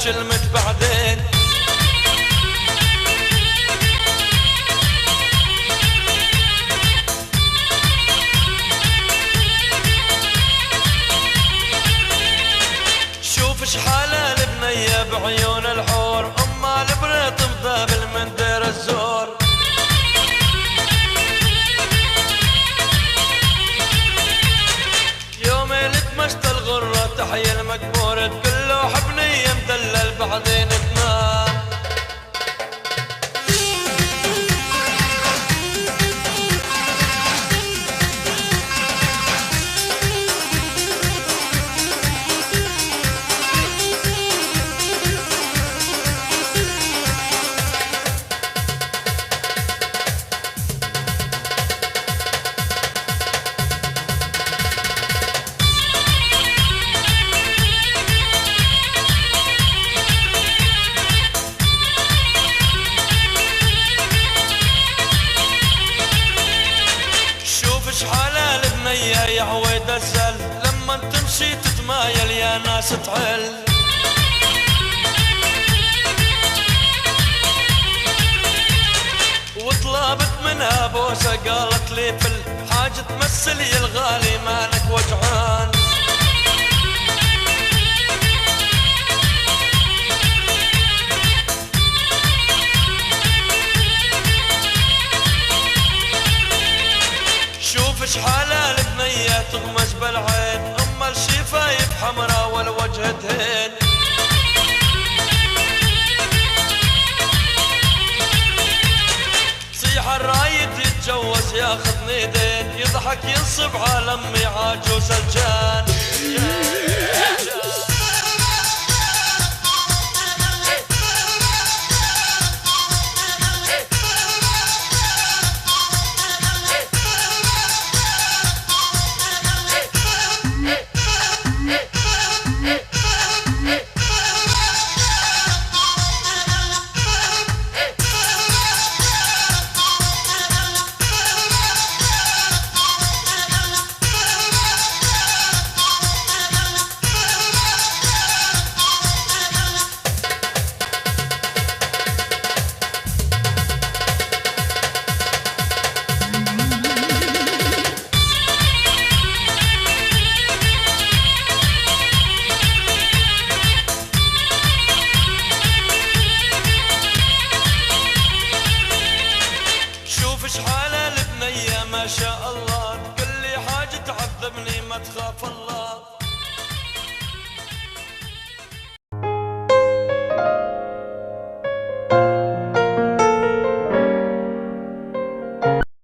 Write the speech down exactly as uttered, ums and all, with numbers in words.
بكلمة بعدين. شوف شحالة البنية بعيون الحور، أما البريط مذابل من دير الزور. يوم لتمشت الغرة تحيي المقبور، تقول له حبني مدلل بعدين تنام. شحالة البنية يا عويد الزل، لما تمشي تتمايل يا ناس تعل. وطلبت منها بوسة قالت لي فل حاجة تمثل يا الغالي مالك وجعان. شوف شحالة البنية تغمز بالعين، أما الشفايف حمرا والوجه دهين. صيح الرايد يتجوز ياخذني دين، يضحك ينصب على امي عاجوز الجان. شحالة البنية ما شاء الله، تقول لي حاجة تعذبني ما تخاف الله.